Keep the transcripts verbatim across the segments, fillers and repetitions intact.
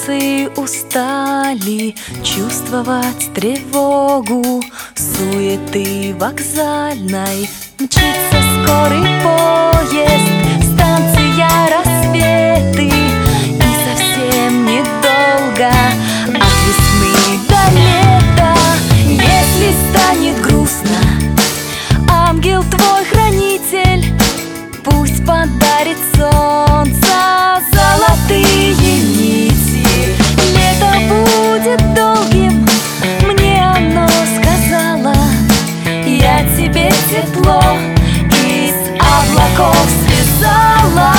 Сердце устали чувствовать тревогу суеты вокзальной. Мчится скорый поезд, станция рассветы, и совсем недолго от весны до лета. Если станет грустно, ангел твой хранитель пусть подарит солнце золотые нити. Лето будет долгим, мне оно сказала, я тебе тепло из облаков связала.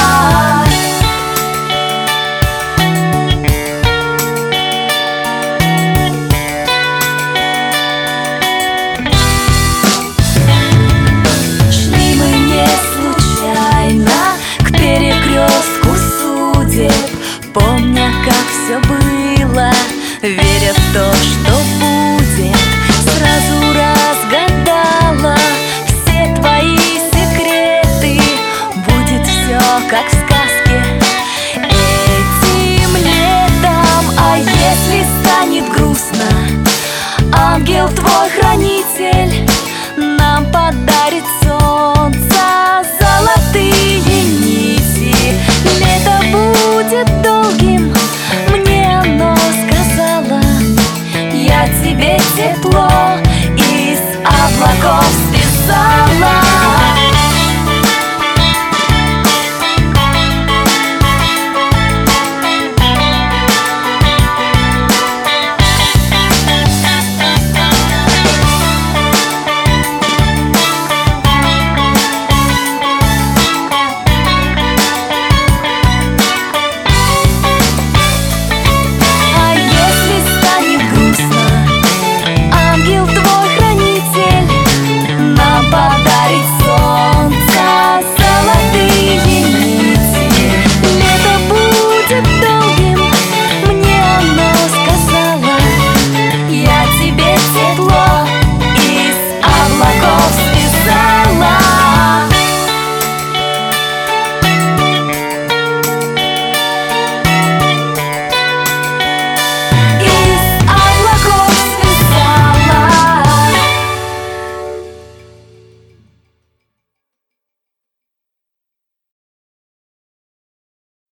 Шли мы не случайно к перекрестку судеб, помня, как все было, веря в то, что будет.